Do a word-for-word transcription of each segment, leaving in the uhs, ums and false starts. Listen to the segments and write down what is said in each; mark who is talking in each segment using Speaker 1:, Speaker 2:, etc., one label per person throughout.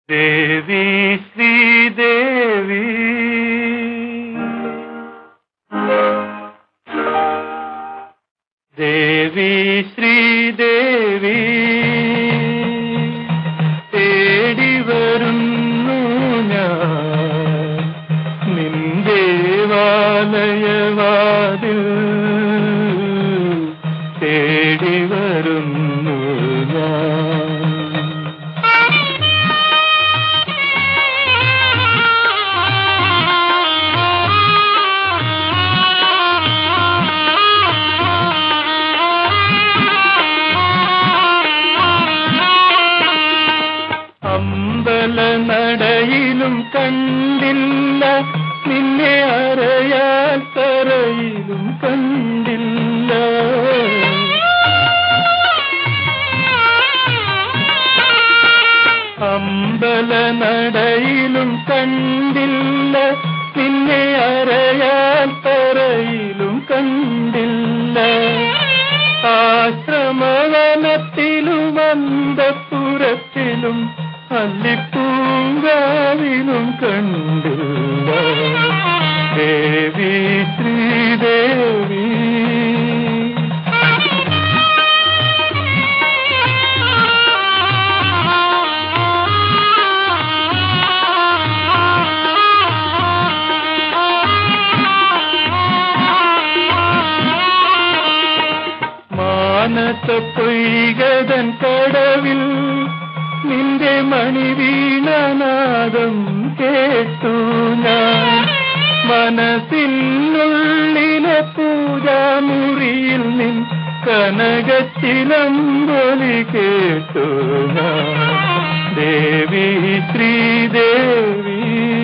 Speaker 1: ദേവി ശ്രീദേവി ദേവി ശ്രീദേവി തേടി വരുന്നു ഞാൻ നിൻ ദേവാലയവാതിൽ തേടി വരുന്നു ഞാൻ. അമ്പലനടയിലും കണ്ടില്ല നിന്നെ, അരയാൽ തറയിലും കണ്ടില്ല. അമ്പലനടയിലും കണ്ടില്ല നിന്നെ, അരയാൽ തറയിലും കണ്ടില്ല. ആശ്രമവനത്തിലും അന്തഃപുരത്തിലും അല്ലിപ്പൂങ്കാവിലും കണ്ടില്ല. ദേവി ശ്രീദേവി മാനസ പൊയ്കതൻ കടവിൽ നിന്റെ മണിവീണനാദം കേട്ടു ഞാൻ. മനസ്സിനുള്ളിലെ പൂജാമുറിയിൽ നിൻ കനകച്ചിലമ്പൊലി കേട്ടു ഞാൻ. ദേവി ശ്രീദേവി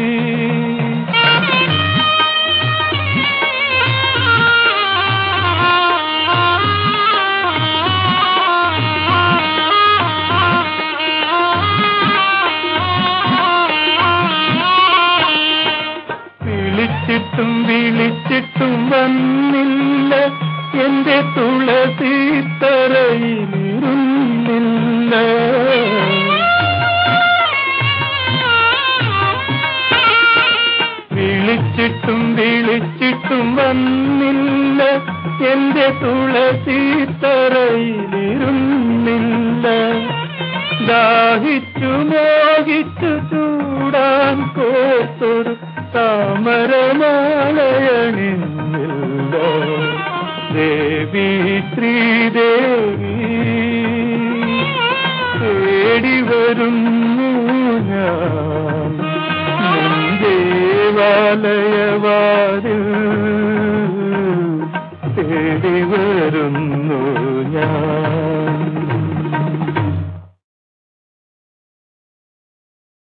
Speaker 1: വിളിച്ചിട്ടും വിളിച്ചിട്ടും വന്നില്ല എന്റെ തുളസി തറയിലിരുന്നില്ല. വിളിച്ചിട്ടും വിളിച്ചിട്ടും വന്നില്ല എന്റെ തുളസി തറയിലിരുന്നില്ല. ദാഹിച്ചു മോഹിച്ചു ചൂടാൻ കോർത്തൊരു താമരമാലയണിഞ്ഞില്ല. ദേവി ശ്രീദേവി തേടി വരുന്നു ഞാൻ നിൻ ദേവാലയവാതിൽ